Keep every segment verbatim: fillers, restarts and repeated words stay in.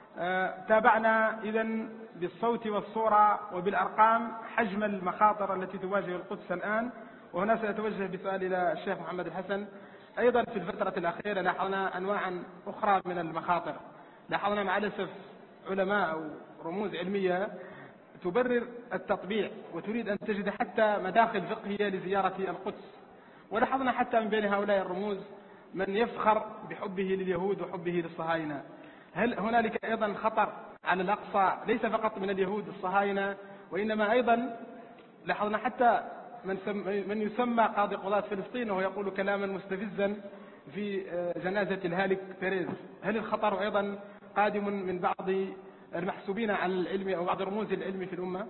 تابعنا إذن بالصوت والصورة وبالأرقام حجم المخاطر التي تواجه القدس الآن، وهنا سأتوجه بسؤال إلى الشيخ محمد الحسن. أيضا في الفترة الأخيرة لاحظنا أنواعا أخرى من المخاطر، لاحظنا مع الأسف علماء أو رموز علمية تبرر التطبيع وتريد أن تجد حتى مداخل فقهية لزيارة القدس، ولاحظنا حتى من بين هؤلاء الرموز من يفخر بحبه لليهود وحبه للصهاينة. هل هنالك أيضا خطر على الأقصى ليس فقط من اليهود الصهاينة، وإنما أيضا لاحظنا حتى من, من يسمى قاضي قضاة فلسطين وهو يقول كلاما مستفزا في جنازة الهالك بيريز؟ هل الخطر أيضا قادم من بعض المحسوبين على العلم أو بعض رموز العلم في الأمة؟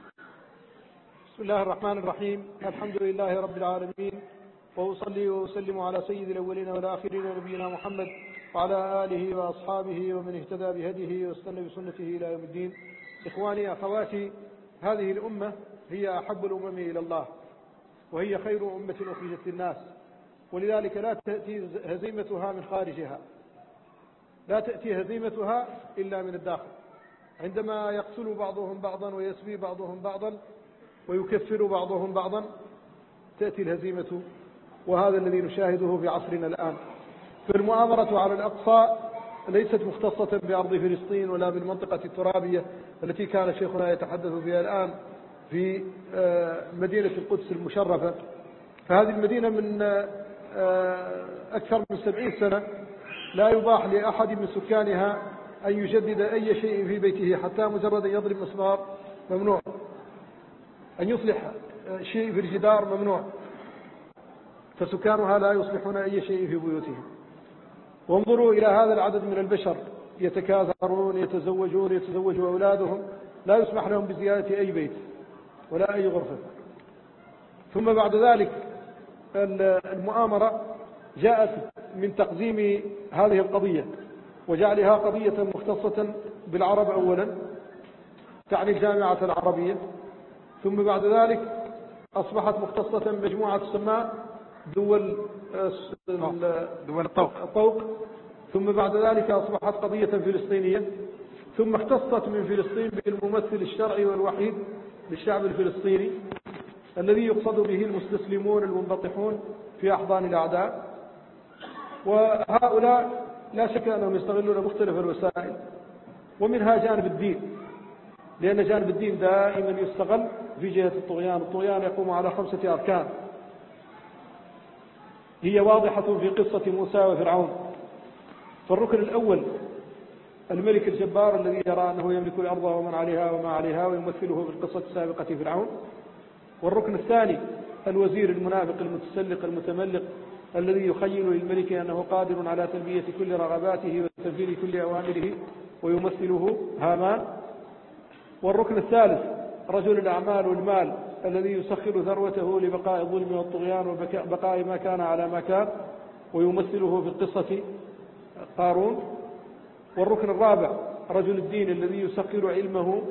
بسم الله الرحمن الرحيم. الحمد لله رب العالمين، وأصلي وأسلم على سيد الأولين والآخرين نبينا محمد وعلى آله وأصحابه ومن اهتدى بهديه واستنى بسنته إلى يوم الدين. إخواني أخواتي، هذه الأمة هي أحب الأمم إلى الله، وهي خير أمة أخرجت للناس، ولذلك لا تأتي هزيمتها من خارجها، لا تأتي هزيمتها إلا من الداخل. عندما يقتل بعضهم بعضا ويسبي بعضهم بعضا ويكفر بعضهم بعضا تأتي الهزيمة، وهذا الذي نشاهده في عصرنا الآن. فالمؤامرة على الأقصى ليست مختصة بأرض فلسطين ولا بالمنطقة الترابية التي كان شيخنا يتحدث فيها الآن في مدينة القدس المشرفة. فهذه المدينة من أكثر من سبعين سنة لا يباح لأحد من سكانها أن يجدد أي شيء في بيته، حتى مجرد أن يضرب مسمار ممنوع، أن يصلح شيء في الجدار ممنوع، فسكانها لا يصلحون أي شيء في بيوتهم. وانظروا إلى هذا العدد من البشر يتكاثرون، يتزوجون، يتزوج أولادهم، لا يسمح لهم بزيادة أي بيت ولا أي غرفة. ثم بعد ذلك المؤامرة جاءت من تقديم هذه القضية وجعلها قضية مختصة بالعرب أولا، تعني الجامعة العربية، ثم بعد ذلك أصبحت مختصة بمجموعة تسمى دول دول الطوق. الطوق، ثم بعد ذلك أصبحت قضية فلسطينية، ثم اختصت من فلسطين بالممثل الشرعي والوحيد للشعب الفلسطيني الذي يقصد به المستسلمون المنبطحون في أحضان الأعداء. وهؤلاء لا شك أنهم يستغلون مختلف الوسائل، ومنها جانب الدين، لأن جانب الدين دائما يستغل في جهة الطغيان. الطغيان يقوم على خمسة أركان هي واضحة في قصة موسى وفرعون. فالركن الأول الملك الجبار الذي يرى أنه يملك الأرض ومن عليها وما عليها، ويمثله في القصة السابقة فرعون. والركن الثاني الوزير المنافق المتسلق المتملق الذي يخيل للملك أنه قادر على تلبية كل رغباته وتنفيذ كل أوامره، ويمثله هامان. والركن الثالث رجل الأعمال والمال الذي يسخر ثروته لبقاء الظلم والطغيان وبقاء ما كان على ما كان، ويمثله في القصة قارون. والركن الرابع رجل الدين الذي يسخر علمه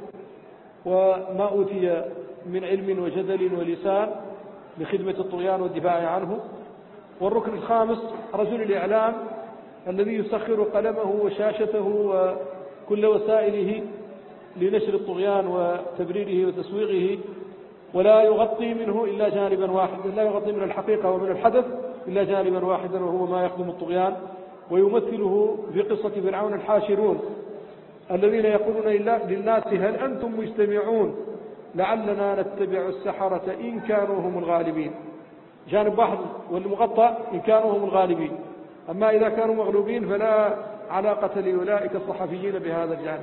وما أوتي من علم وجدل ولسان لخدمة الطغيان والدفاع عنه. والركن الخامس رجل الإعلام الذي يسخر قلمه وشاشته وكل وسائله لنشر الطغيان وتبريره وتسويقه، ولا يغطي منه إلا جانبا واحدا، لا يغطي من الحقيقة ومن الحدث إلا جانبا واحدا، وهو ما يخدم الطغيان. ويمثله في قصة فرعون الحاشرون الذين يقولون للناس هل أنتم مجتمعون لعلنا نتبع السحرة إن كانوا هم الغالبين. جانب واحد والمغطى إن كانوا هم الغالبين، أما إذا كانوا مغلوبين فلا علاقة لأولئك الصحفيين بهذا الجانب.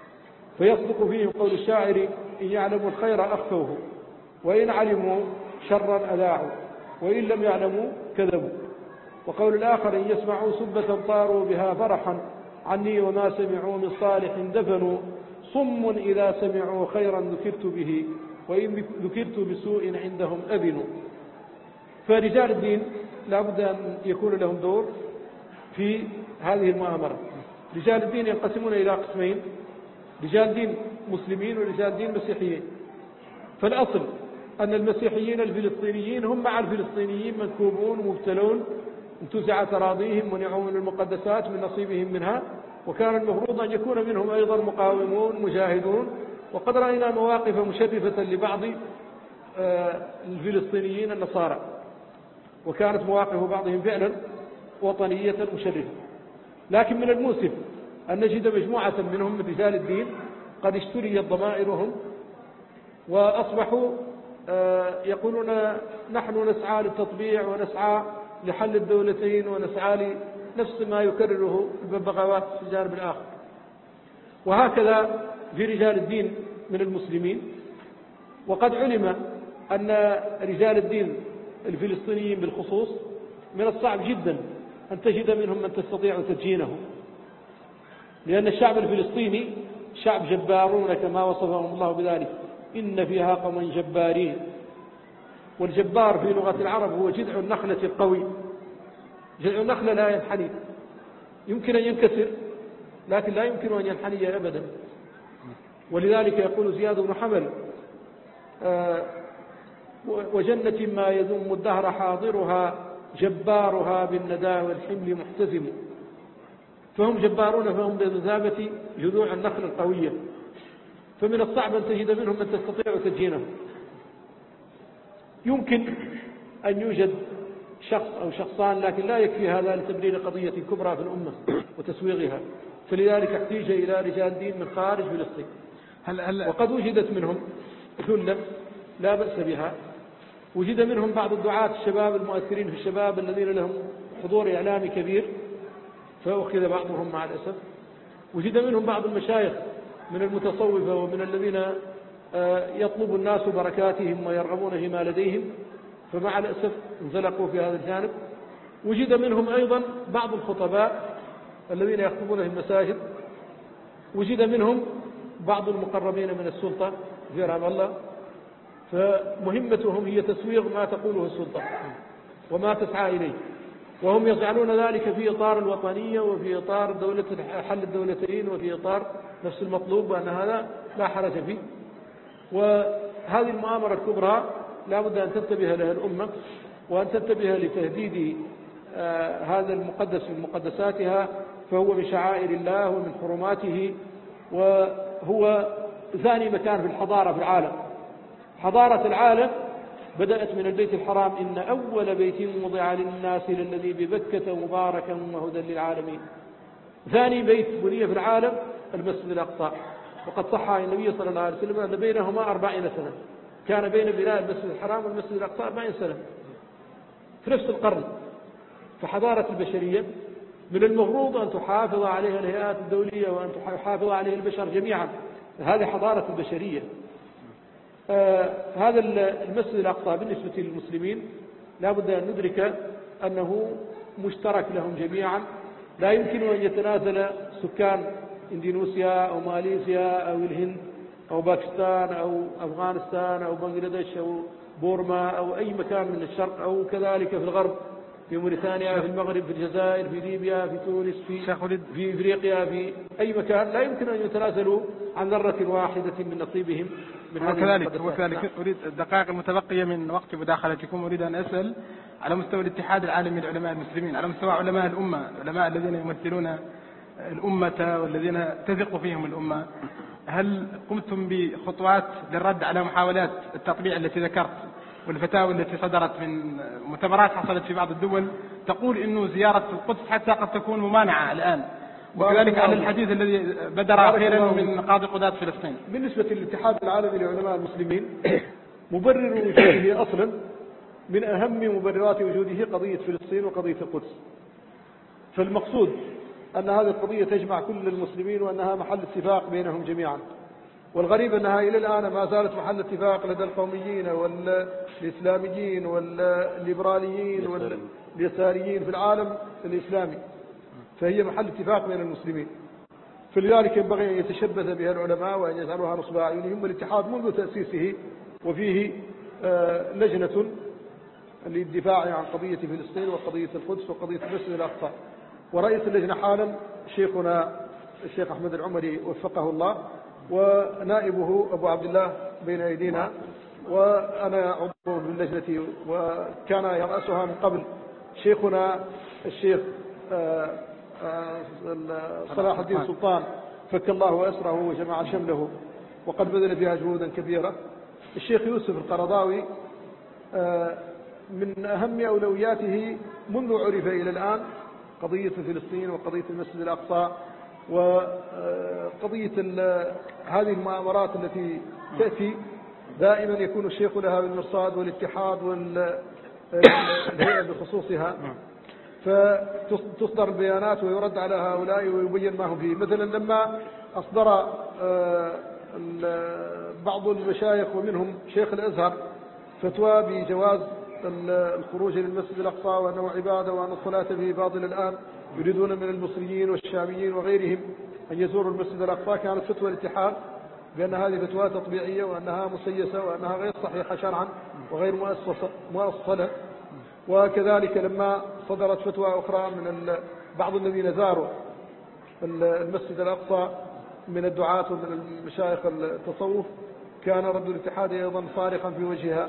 فيصدق فيهم قول الشاعر إن يعلموا الخير أخفوه، وإن علموا شرا أذاعوا، وإن لم يعلموا كذبوا. وقول الآخر إن يسمعوا سبة طاروا بها فرحا عني وما سمعوا من صالح دفنوا، صم إذا سمعوا خيرا ذكرت به وإن ذكرت بسوء عندهم أذنوا. فرجال الدين لابد أن يكون لهم دور في هذه المؤامرة. رجال الدين ينقسمون إلى قسمين: رجال دين مسلمين ورجال دين مسيحيين. فالأصل أن المسيحيين الفلسطينيين هم مع الفلسطينيين منكوبون مبتلون، انتزعت أراضيهم، منعوا من المقدسات من نصيبهم منها، وكان المفروض أن يكون منهم أيضا مقاومون مجاهدون، وقد رأينا مواقف مشرفة لبعض الفلسطينيين النصارى، وكانت مواقف بعضهم فعلا وطنية مشرفة. لكن من المؤسف أن نجد مجموعة منهم من رجال الدين قد اشتريت ضمائرهم وأصبحوا يقولون نحن نسعى للتطبيع ونسعى لحل الدولتين ونسعى لنفس ما يكرره الببغاوات في الجانب الآخر. وهكذا في رجال الدين من المسلمين. وقد علم أن رجال الدين الفلسطينيين بالخصوص من الصعب جدا أن تجد منهم من تستطيع تدجينه، لأن الشعب الفلسطيني شعب جبارون كما وصفهم الله بذلك، إن فيها قوما جبارين. والجبار في لغة العرب هو جذع النخلة القوي. جذع النخلة لا ينحني، يمكن أن ينكسر لكن لا يمكن أن ينحني أبدا. ولذلك يقول زياد بن حمل آه وجنة ما يذم الدهر حاضرها جبارها بالندى والحمل محتزم. فهم جبارون، فهم بمثابة جذوع النخل القوية، فمن الصعب أن تجد منهم من تستطيع تدجينه. يمكن أن يوجد شخص أو شخصان، لكن لا يكفي هذا لتبرير قضية كبرى في الأمة وتسويغها، فلذلك احتيج إلى رجال دين من خارج فلسطين. هل هل وقد وجدت منهم ثلة لا بأس بها، وجد منهم بعض الدعاة الشباب المؤثرين في الشباب الذين لهم حضور إعلامي كبير فأخذ بعضهم مع الأسف. وجد منهم بعض المشايخ من المتصوفة ومن الذين يطلب الناس بركاتهم ويرغبون فيما لديهم، فمع الأسف انزلقوا في هذا الجانب. وجد منهم أيضا بعض الخطباء الذين يخطبون في المساجد. وجد منهم بعض المقربين من السلطة في رام الله، فمهمتهم هي تسويغ ما تقوله السلطة وما تسعى إليه، وهم يجعلون ذلك في إطار الوطنية وفي إطار دولة حل الدولتين وفي إطار نفس المطلوب، وأن هذا لا حرج فيه. وهذه المؤامرة الكبرى لا بد أن تنتبه لها الأمة، وأن تنتبه لتهديد آه هذا المقدس من مقدساتها، فهو من شعائر الله ومن حرماته، وهو ثاني مكان في الحضارة في العالم. حضارة العالم بدأت من البيت الحرام، إن أول بيت وضع للناس للذي ببكة مباركا وهدى للعالمين. ثاني بيت بني في العالم المسجد الأقصى، وقد صح عن النبي صلى الله عليه وسلم أن بينهما أربعين سنة، كان بين بناء المسجد الحرام والمسجد الأقصى أربعين سنة في نفس القرن. فحضارة البشرية من المفروض أن تحافظ عليها الهيئات الدولية وأن تحافظ عليها البشر جميعا، هذه حضارة البشرية. آه هذا المسجد الأقصى بالنسبة للمسلمين لا بد أن ندرك أنه مشترك لهم جميعا، لا يمكن أن يتنازل سكان إندونيسيا أو ماليزيا أو الهند أو باكستان أو أفغانستان أو بنغلاديش أو بورما أو أي مكان من الشرق، أو كذلك في الغرب في موريتانيا في المغرب في الجزائر في ليبيا في تونس في في افريقيا في اي مكان، لا يمكن ان يتنازلوا عن ذره واحده من نصيبهم من هذه وكذلك وكذلك اريد الدقائق المتبقيه من وقت مداخلتكم اريد ان اسال على مستوى الاتحاد العالمي للعلماء المسلمين، على مستوى علماء الامه، العلماء الذين يمثلون الامه والذين تثق فيهم الامه، هل قمتم بخطوات للرد على محاولات التطبيع التي ذكرت والفتاوى التي صدرت من مؤتمرات حصلت في بعض الدول تقول إنه زيارة القدس حتى قد تكون ممانعة الآن، وكذلك على الحديث الذي بدر أخيرا من قاضي قضاة فلسطين؟ بالنسبة للاتحاد العالمي لعلماء المسلمين مبرر وجوده أصلا من أهم مبررات وجوده قضية فلسطين وقضية القدس. فالمقصود أن هذه القضية تجمع كل المسلمين وأنها محل اتفاق بينهم جميعا، والغريب أنها إلى الآن ما زالت محل اتفاق لدى القوميين والإسلاميين والليبراليين واليساريين في العالم الإسلامي، فهي محل اتفاق بين المسلمين. فلذلك ينبغي أن يتشبث بها العلماء وأن يجعلوها نصب أعينهم. والاتحاد منذ تأسيسه وفيه لجنة للدفاع عن قضية فلسطين وقضية القدس وقضية المسجد الأقصى، ورئيس اللجنة حالا شيخنا الشيخ أحمد العمري وفقه الله، ونائبه أبو عبد الله بين أيدينا، وأنا عضو في اللجنة وكان يرأسها من قبل شيخنا الشيخ صلاح الدين سلطان فك الله أسره وجمع شمله وقد بذل فيها جهودا كبيرة. الشيخ يوسف القرضاوي من أهم أولوياته منذ عرف إلى الآن قضية فلسطين وقضية المسجد الأقصى وقضية هذه المؤامرات التي تأتي دائما يكون الشيخ لها بالمرصاد والاتحاد والهيئة بخصوصها، فتصدر البيانات ويرد على هؤلاء ويبين ما هم فيه. مثلا لما أصدر بعض المشايخ ومنهم شيخ الأزهر فتوى بجواز الخروج للمسجد الأقصى وأنه عبادة وأن الصلاة به باطل الآن، يريدون من المصريين والشاميين وغيرهم أن يزوروا المسجد الأقصى، كانت فتوى الاتحاد بأن هذه فتوى تطبيعية وأنها مسيسة وأنها غير صحيحة شرعا وغير مؤصلة. وكذلك لما صدرت فتوى أخرى من بعض الذين زاروا المسجد الأقصى من الدعاة ومن المشايخ التصوف كان رد الاتحاد أيضا صارخا في وجهها.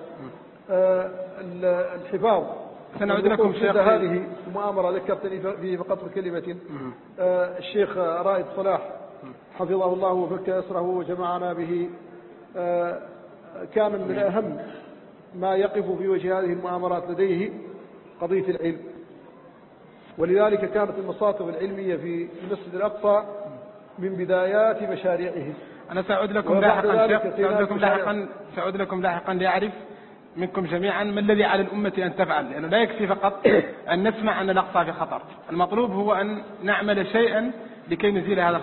الحفاظ سنعود لكم شيخ هذه المؤامرة ذكرتني فيه فقط بكلمة. الشيخ رائد صلاح حفظه الله وفك أسره وجمعنا به كان من أهم ما يقف في وجه هذه المؤامرات لديه قضية العلم، ولذلك كانت المصاطب العلمية في المسجد الأقصى من بدايات مشاريعه. أنا سأعود لكم لاحقا شيخ سأعود لكم لاحقا سأعود لكم لاحقا لأعرف منكم جميعا ما الذي على الأمة أن تفعل، لأنه لا يكفي فقط أن نسمع أن الأقصى في خطر، المطلوب هو أن نعمل شيئا لكي نزيل هذا